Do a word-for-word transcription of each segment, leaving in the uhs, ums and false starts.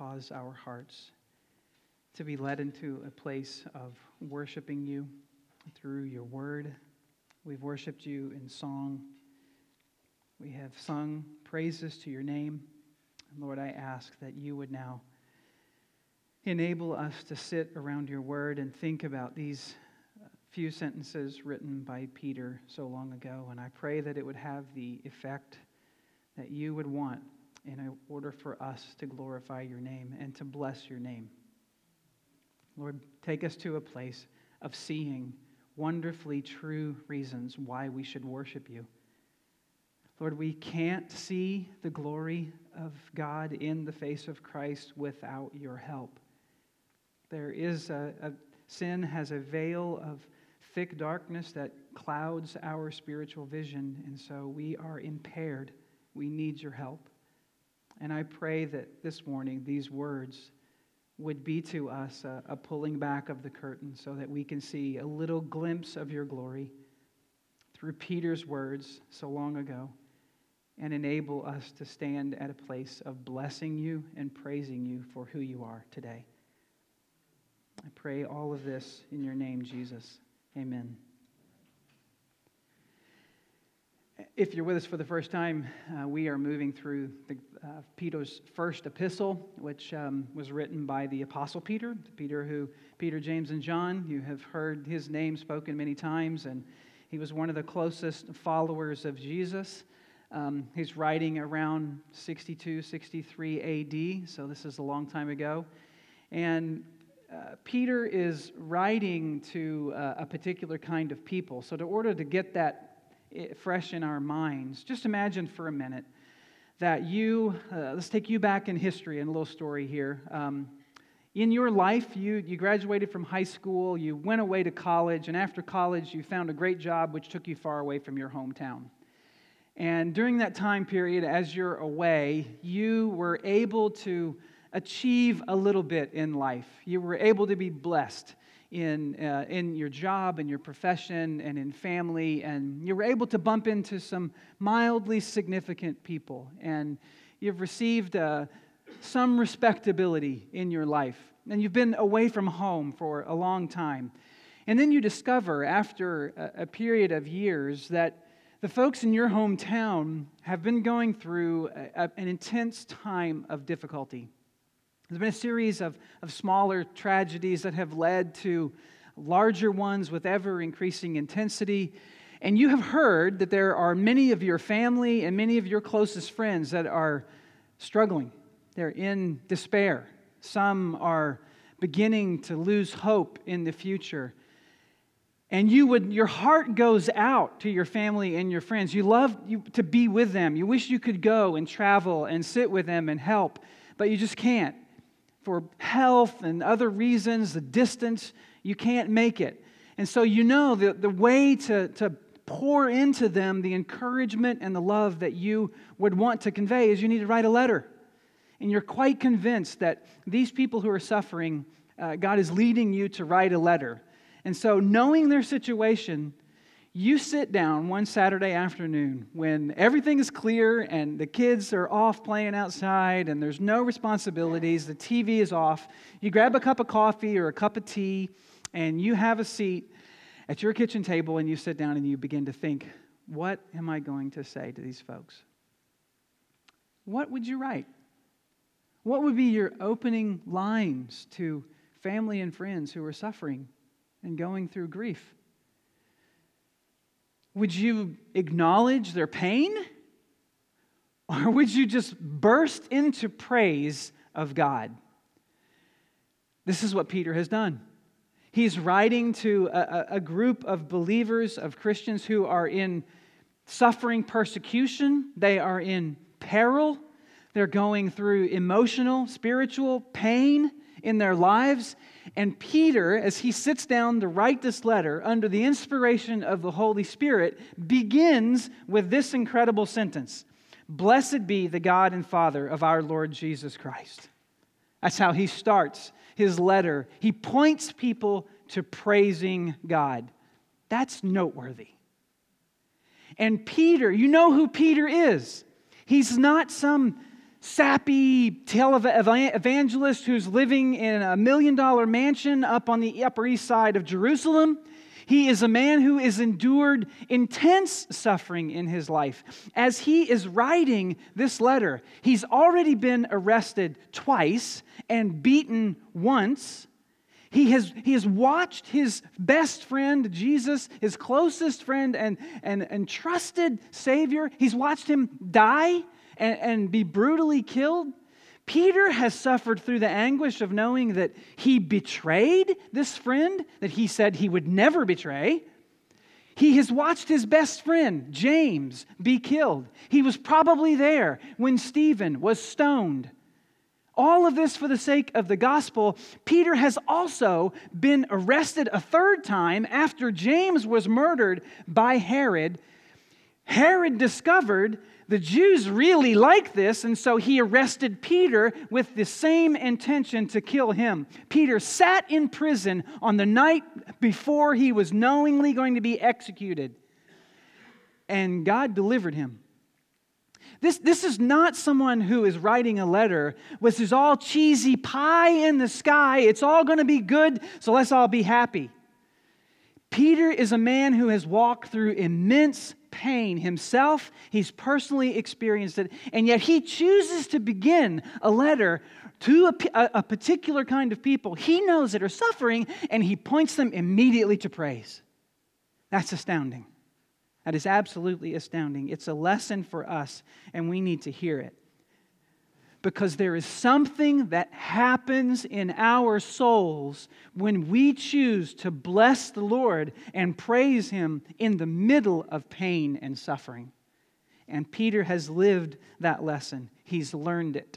cause our hearts to be led into a place of worshiping you through your word. We've worshiped you in song. We have sung praises to your name. Lord, I ask that you would now enable us to sit around your word and think about these few sentences written by Peter so long ago. And I pray that it would have the effect that you would want in order for us to glorify your name and to bless your name. Lord, take us to a place of seeing wonderfully true reasons why we should worship you. Lord, we can't see the glory of God in the face of Christ without your help. There is a, a sin has a veil of thick darkness that clouds our spiritual vision, and so we are impaired. We need your help. And I pray that this morning these words would be to us a, a pulling back of the curtain so that we can see a little glimpse of your glory through Peter's words so long ago, and enable us to stand at a place of blessing you and praising you for who you are today. I pray all of this in your name, Jesus. Amen. If you're with us for the first time, uh, we are moving through the, uh, Peter's first epistle, which um, was written by the Apostle Peter. Peter, who Peter, James, and John. You have heard his name spoken many times, and he was one of the closest followers of Jesus. Um, he's writing around sixty-two, sixty-three A D, so this is a long time ago. And uh, Peter is writing to uh, a particular kind of people. So in order to get that fresh in our minds, just imagine for a minute that you, uh, let's take you back in history and a little story here. Um, in your life, you, you graduated from high school, you went away to college, and after college you found a great job which took you far away from your hometown. And during that time period, as you're away, you were able to achieve a little bit in life. You were able to be blessed in uh, in your job and your profession and in family, and you were able to bump into some mildly significant people, and you've received uh, some respectability in your life, and you've been away from home for a long time. And then you discover after a, a period of years that the folks in your hometown have been going through a, a, an intense time of difficulty. There's been a series of, of smaller tragedies that have led to larger ones with ever-increasing intensity. And you have heard that there are many of your family and many of your closest friends that are struggling. They're in despair. Some are beginning to lose hope in the future. And you would, your heart goes out to your family and your friends. You love you, to be with them. You wish you could go and travel and sit with them and help, but you just can't. For health and other reasons, the distance, you can't make it. And so you know the, the way to, to pour into them the encouragement and the love that you would want to convey is you need to write a letter. And you're quite convinced that these people who are suffering, uh, God is leading you to write a letter. And so knowing their situation, you sit down one Saturday afternoon when everything is clear and the kids are off playing outside and there's no responsibilities, the T V is off. You grab a cup of coffee or a cup of tea and you have a seat at your kitchen table and you sit down and you begin to think, what am I going to say to these folks? What would you write? What would be your opening lines to family and friends who are suffering and going through grief? Would you acknowledge their pain? Or would you just burst into praise of God? This is what Peter has done. He's writing to a, a group of believers, of Christians who are in suffering persecution. They are in peril. They're going through emotional, spiritual pain in their lives. And Peter, as he sits down to write this letter under the inspiration of the Holy Spirit, begins with this incredible sentence: "Blessed be the God and Father of our Lord Jesus Christ." That's how he starts his letter. He points people to praising God. That's noteworthy. And Peter, you know who Peter is. He's not some sappy televangelist who's living in a million dollar mansion up on the Upper East Side of Jerusalem. He is a man who has endured intense suffering in his life. As he is writing this letter, he's already been arrested twice and beaten once. He has, he has watched his best friend, Jesus, his closest friend and, and, and trusted Savior, he's watched him die and, and be brutally killed. Peter has suffered through the anguish of knowing that he betrayed this friend that he said he would never betray. He has watched his best friend, James, be killed. He was probably there when Stephen was stoned. All of this for the sake of the gospel. Peter has also been arrested a third time after James was murdered by Herod. Herod discovered the Jews really like this, and so he arrested Peter with the same intention to kill him. Peter sat in prison on the night before he was knowingly going to be executed, and God delivered him. This, this is not someone who is writing a letter which is all cheesy pie in the sky. It's all going to be good, so let's all be happy. Peter is a man who has walked through immense pain himself. He's personally experienced it, and yet he chooses to begin a letter to a, a particular kind of people he knows that are suffering, and he points them immediately to praise. That's astounding. That is absolutely astounding. It's a lesson for us, and we need to hear it. Because there is something that happens in our souls when we choose to bless the Lord and praise Him in the middle of pain and suffering. And Peter has lived that lesson. He's learned it.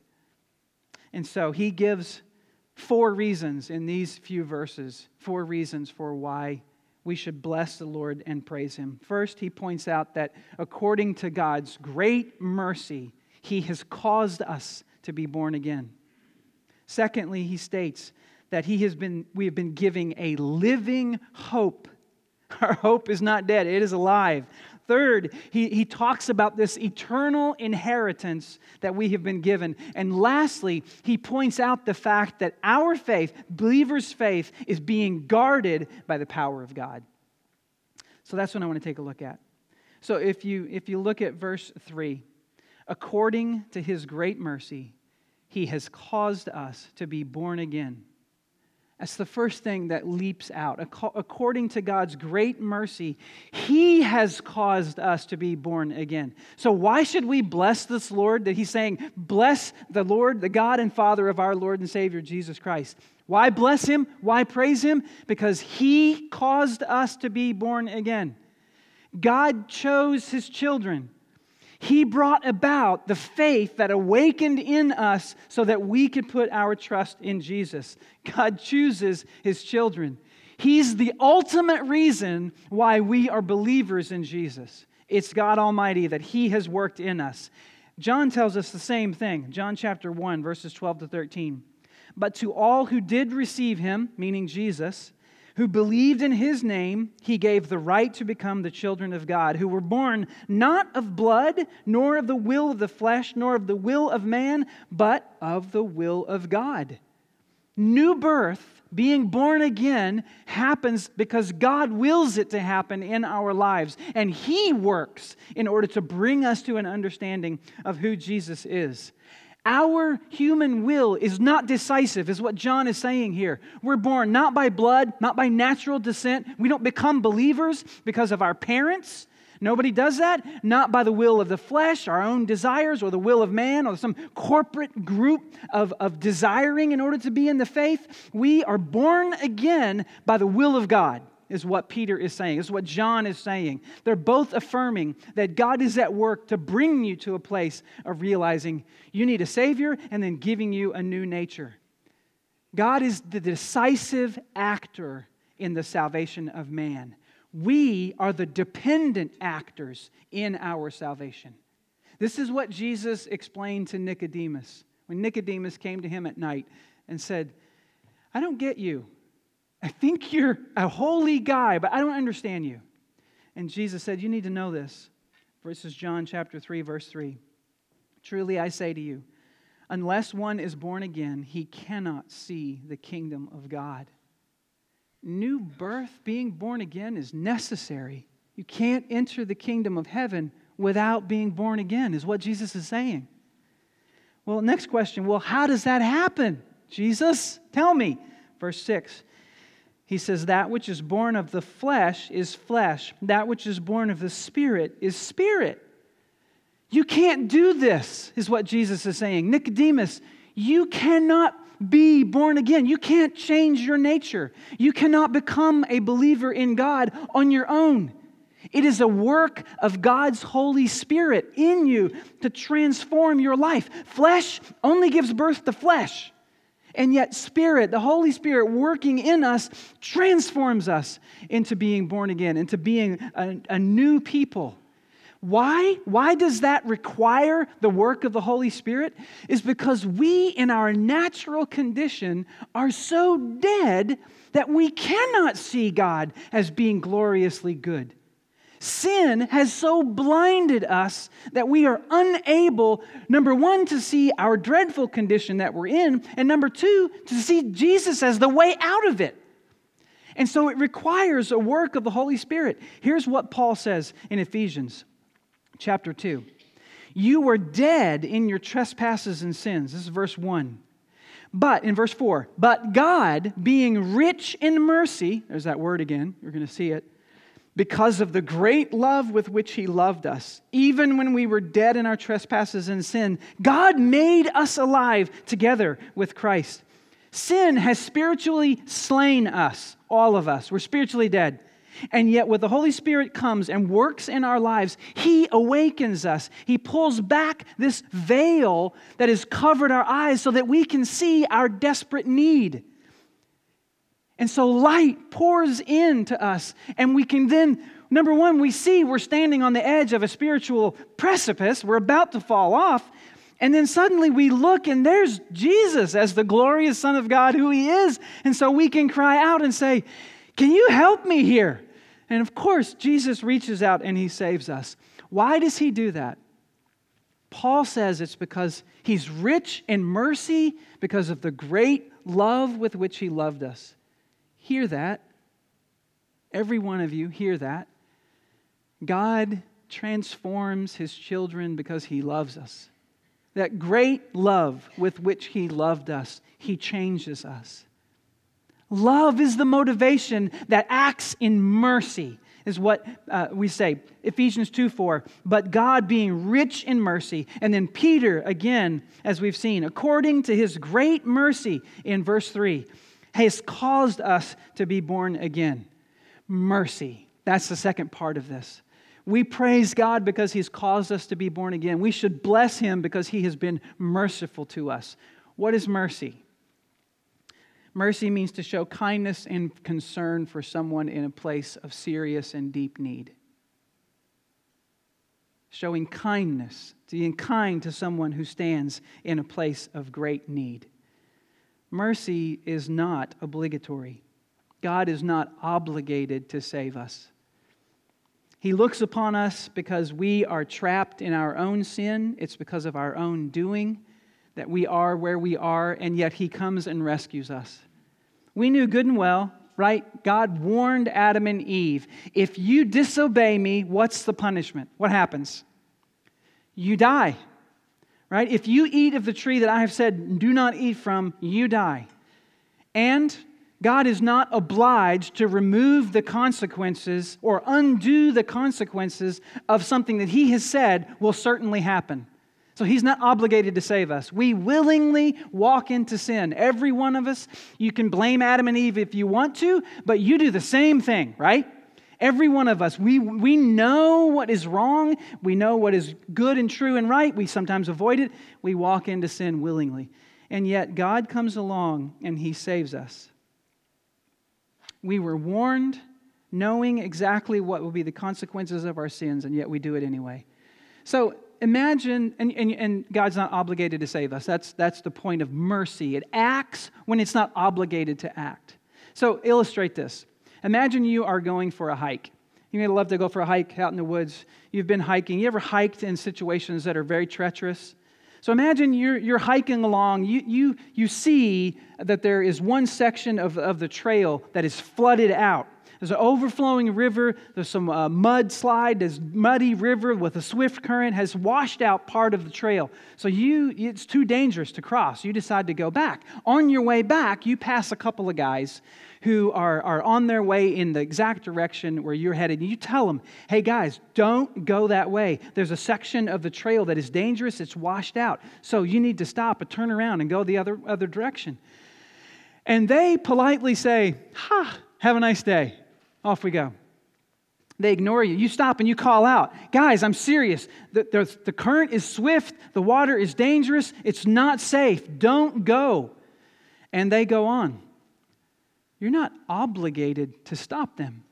And so he gives four reasons in these few verses, four reasons for why we should bless the Lord and praise Him. First, he points out that according to God's great mercy, He has caused us to be born again. Secondly, he states that he has been, we have been giving a living hope. Our hope is not dead, it is alive. Third, he, he talks about this eternal inheritance that we have been given. And lastly, he points out the fact that our faith, believers' faith, is being guarded by the power of God. So that's what I want to take a look at. So if you, if you look at verse three, according to His great mercy, He has caused us to be born again. That's the first thing that leaps out. According to God's great mercy, He has caused us to be born again. So why should we bless this Lord? That He's saying, bless the Lord, the God and Father of our Lord and Savior, Jesus Christ. Why bless Him? Why praise Him? Because He caused us to be born again. God chose His children. He brought about the faith that awakened in us so that we could put our trust in Jesus. God chooses His children. He's the ultimate reason why we are believers in Jesus. It's God Almighty that He has worked in us. John tells us the same thing. John chapter one, verses twelve to thirteen. But to all who did receive Him, meaning Jesus, who believed in His name, He gave the right to become the children of God, who were born not of blood, nor of the will of the flesh, nor of the will of man, but of the will of God. New birth, being born again, happens because God wills it to happen in our lives. And He works in order to bring us to an understanding of who Jesus is. Our human will is not decisive, is what John is saying here. We're born not by blood, not by natural descent. We don't become believers because of our parents. Nobody does that. Not by the will of the flesh, our own desires, or the will of man, or some corporate group of, of desiring in order to be in the faith. We are born again by the will of God, is what Peter is saying. Is what John is saying. They're both affirming that God is at work to bring you to a place of realizing you need a Savior and then giving you a new nature. God is the decisive actor in the salvation of man. We are the dependent actors in our salvation. This is what Jesus explained to Nicodemus when Nicodemus came to Him at night and said, I don't get you. I think you're a holy guy, but I don't understand you. And Jesus said, you need to know this. This is John chapter three, verse three. Truly I say to you, unless one is born again, he cannot see the kingdom of God. New birth, being born again, is necessary. You can't enter the kingdom of heaven without being born again, is what Jesus is saying. Well, next question, well, how does that happen? Jesus, tell me. Verse six, he says, that which is born of the flesh is flesh. That which is born of the Spirit is spirit. You can't do this, is what Jesus is saying. Nicodemus, you cannot be born again. You can't change your nature. You cannot become a believer in God on your own. It is a work of God's Holy Spirit in you to transform your life. Flesh only gives birth to flesh. And yet Spirit, the Holy Spirit working in us, transforms us into being born again, into being a, a new people. Why? Why does that require the work of the Holy Spirit? Is because we in our natural condition are so dead that we cannot see God as being gloriously good. Sin has so blinded us that we are unable, number one, to see our dreadful condition that we're in, and number two, to see Jesus as the way out of it. And so it requires a work of the Holy Spirit. Here's what Paul says in Ephesians chapter two. You were dead in your trespasses and sins. This is verse one. But, in verse four, but God, being rich in mercy, there's that word again, you're going to see it, because of the great love with which He loved us, even when we were dead in our trespasses and sin, God made us alive together with Christ. Sin has spiritually slain us, all of us. We're spiritually dead. And yet when the Holy Spirit comes and works in our lives, He awakens us. He pulls back this veil that has covered our eyes so that we can see our desperate need. And so light pours into us, and we can then, number one, we see we're standing on the edge of a spiritual precipice. We're about to fall off. And then suddenly we look, and there's Jesus as the glorious Son of God who He is. And so we can cry out and say, can you help me here? And of course, Jesus reaches out and He saves us. Why does He do that? Paul says it's because He's rich in mercy because of the great love with which He loved us. Hear that. Every one of you, hear that. God transforms His children because He loves us. That great love with which He loved us, He changes us. Love is the motivation that acts in mercy, is what uh, we say. Ephesians two four, but God being rich in mercy. And then Peter, again, as we've seen, according to His great mercy in verse three, has caused us to be born again. Mercy. That's the second part of this. We praise God because He's caused us to be born again. We should bless Him because He has been merciful to us. What is mercy? Mercy means to show kindness and concern for someone in a place of serious and deep need. Showing kindness, being kind to someone who stands in a place of great need. Mercy is not obligatory. God is not obligated to save us. He looks upon us because we are trapped in our own sin. It's because of our own doing that we are where we are, and yet He comes and rescues us. We knew good and well, right? God warned Adam and Eve, if you disobey me, what's the punishment? What happens? You die. Right? If you eat of the tree that I have said, do not eat from, you die. And God is not obliged to remove the consequences or undo the consequences of something that He has said will certainly happen. So He's not obligated to save us. We willingly walk into sin. Every one of us, you can blame Adam and Eve if you want to, but you do the same thing, right? Every one of us, we, we know what is wrong. We know what is good and true and right. We sometimes avoid it. We walk into sin willingly. And yet God comes along and He saves us. We were warned, knowing exactly what will be the consequences of our sins, and yet we do it anyway. So imagine, and, and, and God's not obligated to save us. That's, that's the point of mercy. It acts when it's not obligated to act. So illustrate this. Imagine you are going for a hike. You may love to go for a hike out in the woods. You've been hiking. You ever hiked in situations that are very treacherous? So imagine you're, you're hiking along. You, you, you see that there is one section of, of the trail that is flooded out. There's an overflowing river. There's some uh, mudslide. This muddy river with a swift current has washed out part of the trail. So you, it's too dangerous to cross. You decide to go back. On your way back, you pass a couple of guys who are, are on their way in the exact direction where you're headed. You tell them, hey guys, don't go that way. There's a section of the trail that is dangerous. It's washed out. So you need to stop and turn around and go the other, other direction. And they politely say, ha, have a nice day. Off we go. They ignore you. You stop and you call out, guys, I'm serious. The, the, the current is swift. The water is dangerous. It's not safe. Don't go. And they go on. You're not obligated to stop them.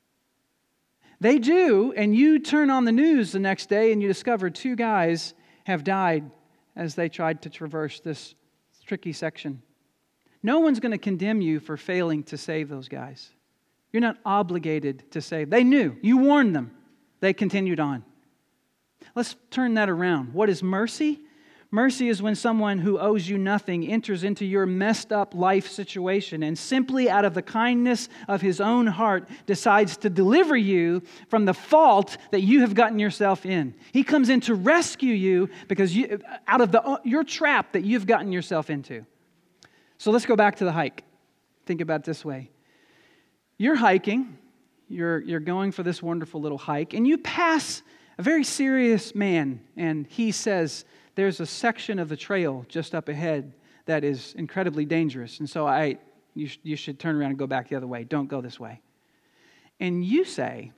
They do, and you turn on the news the next day and you discover two guys have died as they tried to traverse this tricky section. No one's going to condemn you for failing to save those guys. You're not obligated to save. They knew. You warned them. They continued on. Let's turn that around. What is mercy? Mercy is when someone who owes you nothing enters into your messed up life situation and simply out of the kindness of his own heart decides to deliver you from the fault that you have gotten yourself in. He comes in to rescue you because you, out of the, your trap that you've gotten yourself into. So let's go back to the hike. Think about it this way. You're hiking, you're, you're going for this wonderful little hike, and you pass a very serious man, and he says, there's a section of the trail just up ahead that is incredibly dangerous, and so I, you, sh- you should turn around and go back the other way. Don't go this way. And you say,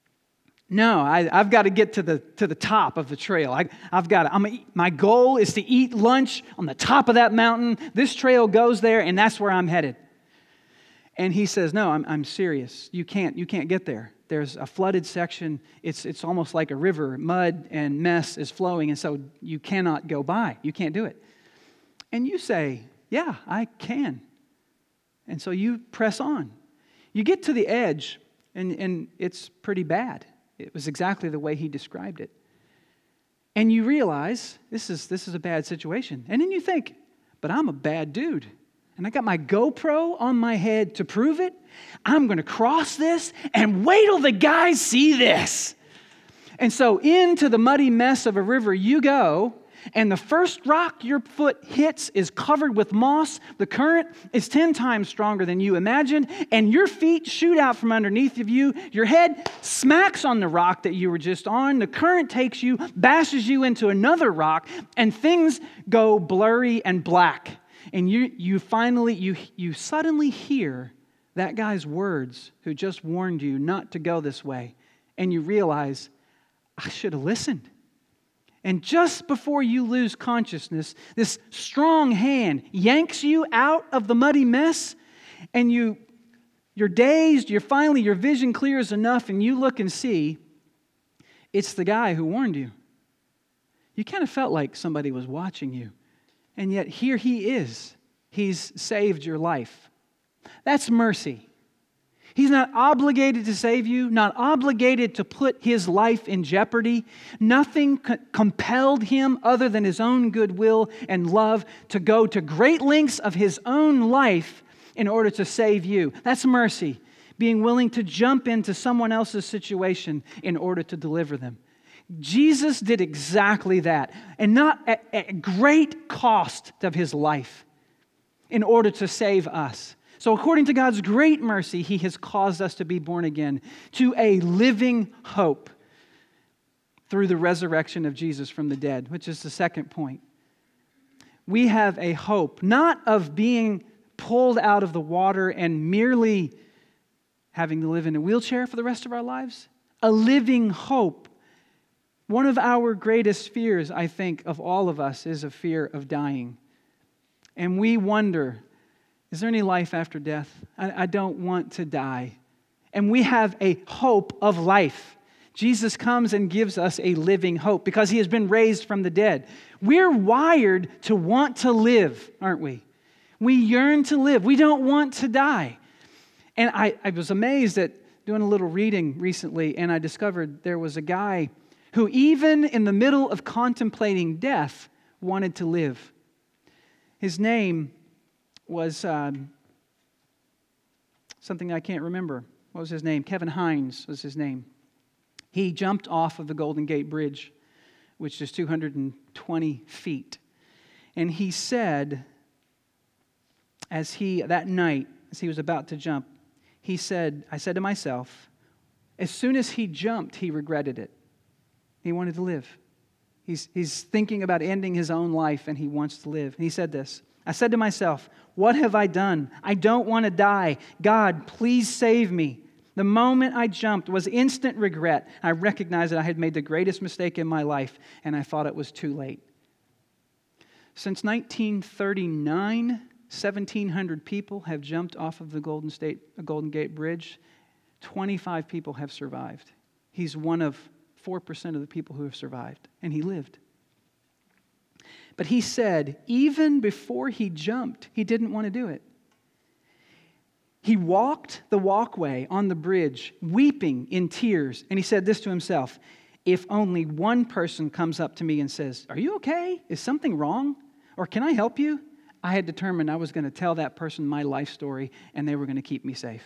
no, I, I've got to get to the to the top of the trail. I, I've got to, I'm a, my goal is to eat lunch on the top of that mountain. This trail goes there, and that's where I'm headed. And he says, no, I'm, I'm serious. You can't, you can't get there. There's a flooded section. It's, it's almost like a river. Mud and mess is flowing, and so you cannot go by. You can't do it. And you say, yeah, I can. And so you press on. You get to the edge, and, and it's pretty bad. It was exactly the way he described it. And you realize this is, this is a bad situation. And then you think, but I'm a bad dude. And I got my GoPro on my head to prove it. I'm going to cross this and wait till the guys see this. And so into the muddy mess of a river you go, and the first rock your foot hits is covered with moss. The current is ten times stronger than you imagined, and your feet shoot out from underneath of you. Your head smacks on the rock that you were just on. The current takes you, bashes you into another rock, and things go blurry and black. And you you finally, you you suddenly hear that guy's words who just warned you not to go this way. And you realize, I should have listened. And just before you lose consciousness, this strong hand yanks you out of the muddy mess. And you, you're dazed, you're finally, your vision clears enough, and you look and see, it's the guy who warned you. You kind of felt like somebody was watching you. And yet here he is. He's saved your life. That's mercy. He's not obligated to save you, not obligated to put his life in jeopardy. Nothing co- compelled him other than his own goodwill and love to go to great lengths of his own life in order to save you. That's mercy. Being willing to jump into someone else's situation in order to deliver them. Jesus did exactly that, and not at, at great cost of his life in order to save us. So according to God's great mercy, he has caused us to be born again to a living hope through the resurrection of Jesus from the dead, which is the second point. We have a hope, not of being pulled out of the water and merely having to live in a wheelchair for the rest of our lives, a living hope. One of our greatest fears, I think, of all of us is a fear of dying. And we wonder, is there any life after death? I, I don't want to die. And we have a hope of life. Jesus comes and gives us a living hope because he has been raised from the dead. We're wired to want to live, aren't we? We yearn to live. We don't want to die. And I, I was amazed at doing a little reading recently, and I discovered there was a guy who even in the middle of contemplating death wanted to live. His name was um, something I can't remember. What was his name? Kevin Hines was his name. He jumped off of the Golden Gate Bridge, which is two hundred twenty feet. And he said, as he, that night, as he was about to jump, he said, I said to myself, as soon as he jumped, he regretted it. He wanted to live. He's, he's thinking about ending his own life, and he wants to live. And he said this, I said to myself, what have I done? I don't want to die. God, please save me. The moment I jumped was instant regret. I recognized that I had made the greatest mistake in my life, and I thought it was too late. Since nineteen thirty-nine, seventeen hundred people have jumped off of the Golden State, Golden Gate Bridge. twenty-five people have survived. He's one of four percent of the people who have survived, and he lived. But he said, even before he jumped, he didn't want to do it. He walked the walkway on the bridge, weeping in tears, and he said this to himself, if only one person comes up to me and says, are you okay? Is something wrong? Or can I help you? I had determined I was going to tell that person my life story, and they were going to keep me safe.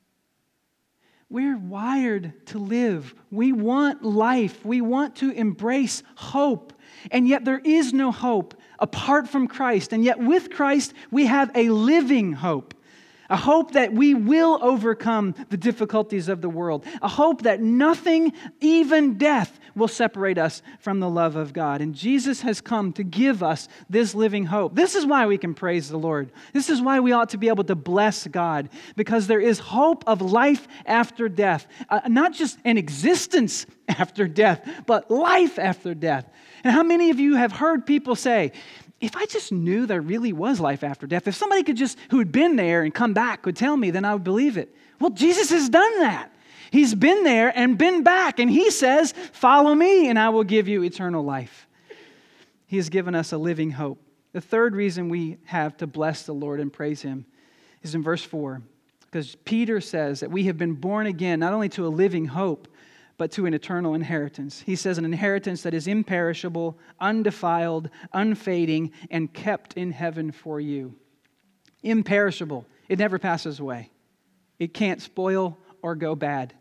We're wired to live. We want life. We want to embrace hope. And yet there is no hope apart from Christ. And yet with Christ, we have a living hope. A hope that we will overcome the difficulties of the world. A hope that nothing, even death, will separate us from the love of God. And Jesus has come to give us this living hope. This is why we can praise the Lord. This is why we ought to be able to bless God. Because there is hope of life after death. Uh, not just an existence after death, but life after death. And how many of you have heard people say, if I just knew there really was life after death, if somebody could just, who had been there and come back, could tell me, then I would believe it. Well, Jesus has done that. He's been there and been back, and He says, follow me, and I will give you eternal life. He has given us a living hope. The third reason we have to bless the Lord and praise Him is in verse four, because Peter says that we have been born again, not only to a living hope, but to an eternal inheritance. He says an inheritance that is imperishable, undefiled, unfading, and kept in heaven for you. Imperishable. It never passes away. It can't spoil or go bad.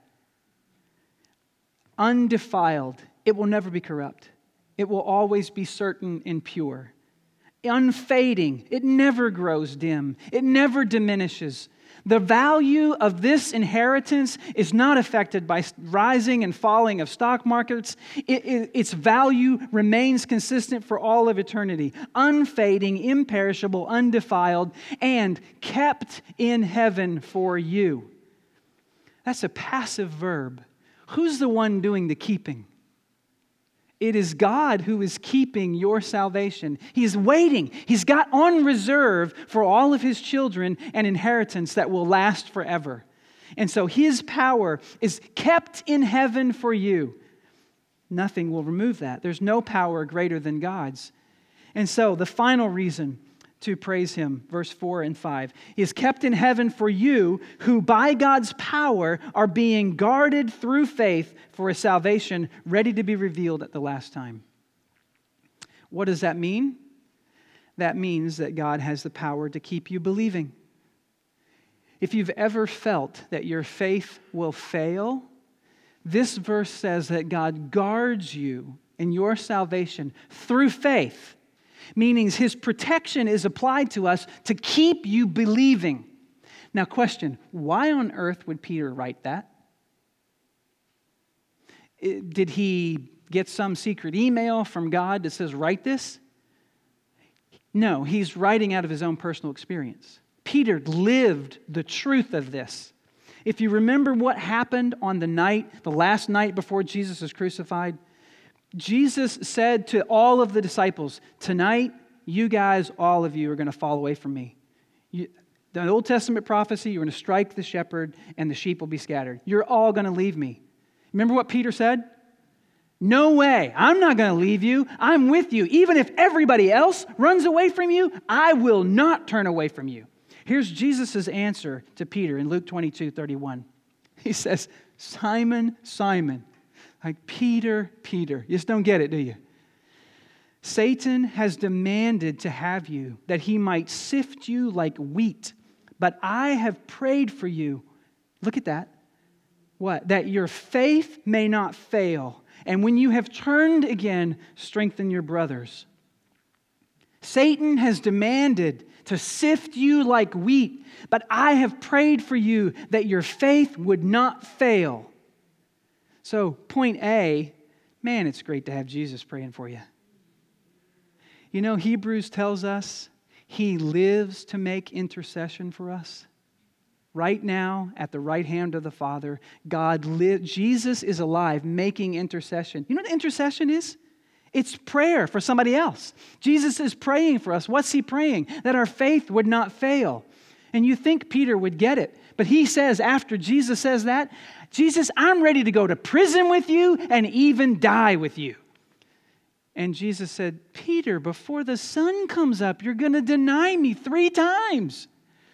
Undefiled. It will never be corrupt. It will always be certain and pure. Unfading. It never grows dim. It never diminishes. The value of this inheritance is not affected by rising and falling of stock markets. It, it, its value remains consistent for all of eternity. Unfading, imperishable, undefiled, and kept in heaven for you. That's a passive verb. Who's the one doing the keeping? It is God who is keeping your salvation. He is waiting. He's got on reserve for all of His children an inheritance that will last forever. And so His power is kept in heaven for you. Nothing will remove that. There's no power greater than God's. And so the final reason to praise Him, verse four and five, He is kept in heaven for you who by God's power are being guarded through faith for a salvation ready to be revealed at the last time. What does that mean? That means that God has the power to keep you believing. If you've ever felt that your faith will fail, this verse says that God guards you in your salvation through faith. Meaning His protection is applied to us to keep you believing. Now question, why on earth would Peter write that? Did he get some secret email from God that says, write this? No, he's writing out of his own personal experience. Peter lived the truth of this. If you remember what happened on the night, the last night before Jesus was crucified, Jesus said to all of the disciples, tonight, you guys, all of you are going to fall away from me. You, the Old Testament prophecy, you're going to strike the shepherd and the sheep will be scattered. You're all going to leave me. Remember what Peter said? No way. I'm not going to leave you. I'm with you. Even if everybody else runs away from you, I will not turn away from you. Here's Jesus' answer to Peter in Luke twenty-two thirty-one. He says, Simon, Simon, like Peter, Peter. You just don't get it, do you? Satan has demanded to have you, that he might sift you like wheat. But I have prayed for you. Look at that. What? That your faith may not fail. And when you have turned again, strengthen your brothers. Satan has demanded to sift you like wheat, but I have prayed for you that your faith would not fail. So, point A, man, it's great to have Jesus praying for you. You know, Hebrews tells us He lives to make intercession for us. Right now, at the right hand of the Father, God lives. Jesus is alive, making intercession. You know what intercession is? It's prayer for somebody else. Jesus is praying for us. What's He praying? That our faith would not fail. And you think Peter would get it. But he says, after Jesus says that, Jesus, I'm ready to go to prison with you and even die with you. And Jesus said, Peter, before the sun comes up, you're going to deny me three times.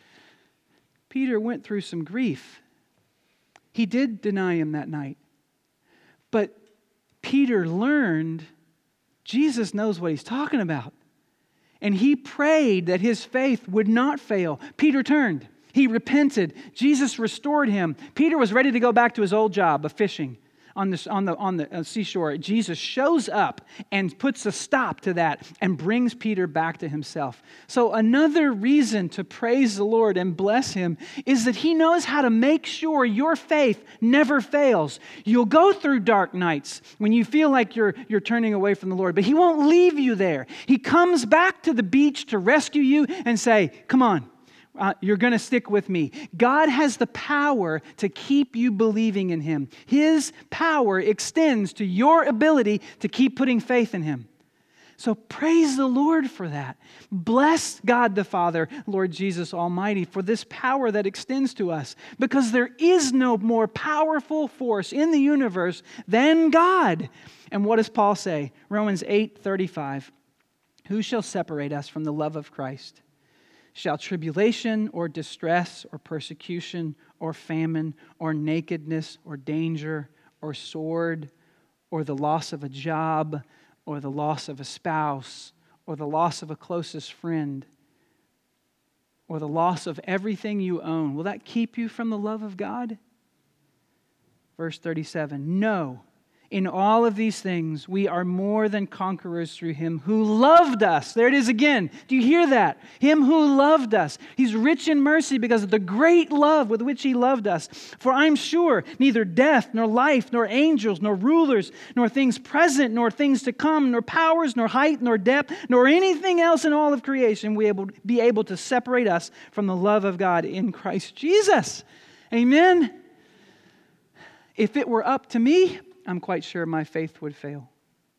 Peter went through some grief. He did deny Him that night. But Peter learned Jesus knows what He's talking about. And he prayed that his faith would not fail. Peter turned. He repented. Jesus restored him. Peter was ready to go back to his old job of fishing on, this, on the, on the seashore. Jesus shows up and puts a stop to that and brings Peter back to himself. So another reason to praise the Lord and bless Him is that He knows how to make sure your faith never fails. You'll go through dark nights when you feel like you're, you're turning away from the Lord, but He won't leave you there. He comes back to the beach to rescue you and say, come on. Uh, you're going to stick with me. God has the power to keep you believing in Him. His power extends to your ability to keep putting faith in Him. So praise the Lord for that. Bless God the Father, Lord Jesus Almighty, for this power that extends to us. Because there is no more powerful force in the universe than God. And what does Paul say? Romans eight thirty-five. Who shall separate us from the love of Christ? Shall tribulation or distress or persecution or famine or nakedness or danger or sword or the loss of a job or the loss of a spouse or the loss of a closest friend or the loss of everything you own, will that keep you from the love of God? Verse thirty-seven, no. In all of these things, we are more than conquerors through Him who loved us. There it is again. Do you hear that? Him who loved us. He's rich in mercy because of the great love with which He loved us. For I'm sure neither death, nor life, nor angels, nor rulers, nor things present, nor things to come, nor powers, nor height, nor depth, nor anything else in all of creation will be able to separate us from the love of God in Christ Jesus. Amen. If it were up to me, I'm quite sure my faith would fail.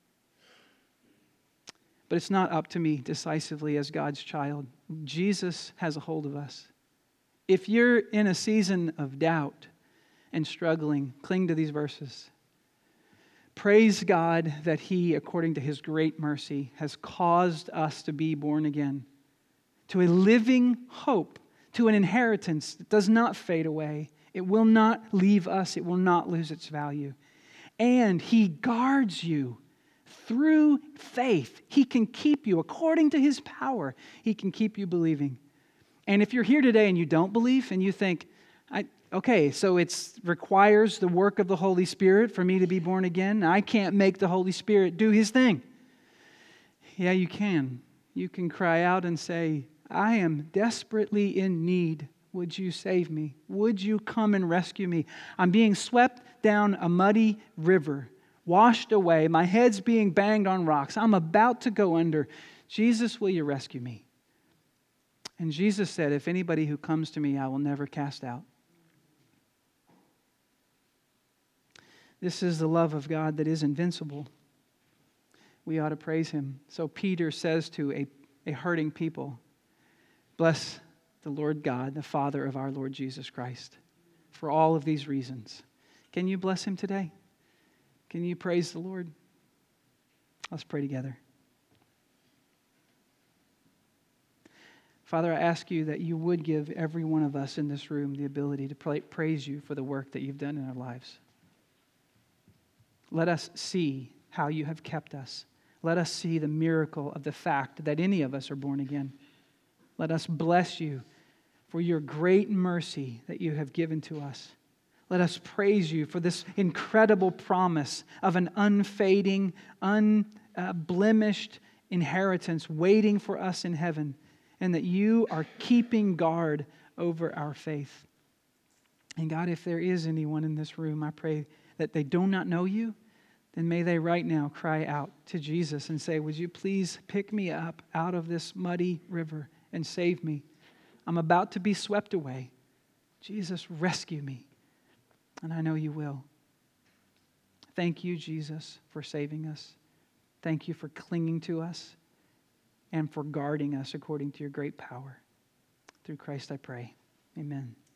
But it's not up to me decisively as God's child. Jesus has a hold of us. If you're in a season of doubt and struggling, cling to these verses. Praise God that He, according to His great mercy, has caused us to be born again to a living hope, to an inheritance that does not fade away. It will not leave us. It will not lose its value. And He guards you through faith. He can keep you according to His power. He can keep you believing. And if you're here today and you don't believe and you think, I, okay, so it requires the work of the Holy Spirit for me to be born again. I can't make the Holy Spirit do His thing. Yeah, you can. You can cry out and say, I am desperately in need. Would you save me? Would you come and rescue me? I'm being swept down a muddy river, washed away. My head's being banged on rocks. I'm about to go under. Jesus, will you rescue me? And Jesus said, if anybody who comes to me, I will never cast out. This is the love of God that is invincible. We ought to praise Him. So Peter says to a, a hurting people, bless the Lord God, the Father of our Lord Jesus Christ, for all of these reasons. Can you bless Him today? Can you praise the Lord? Let's pray together. Father, I ask You that You would give every one of us in this room the ability to praise You for the work that You've done in our lives. Let us see how You have kept us. Let us see the miracle of the fact that any of us are born again. Let us bless you for your great mercy that you have given to us. Let us praise you for this incredible promise of an unfading, unblemished inheritance waiting for us in heaven, and that you are keeping guard over our faith. And God, if there is anyone in this room, I pray that they do not know you, then may they right now cry out to Jesus and say, would you please pick me up out of this muddy river and save me? I'm about to be swept away. Jesus, rescue me. And I know you will. Thank you, Jesus, for saving us. Thank you for clinging to us and for guarding us according to your great power. Through Christ I pray. Amen.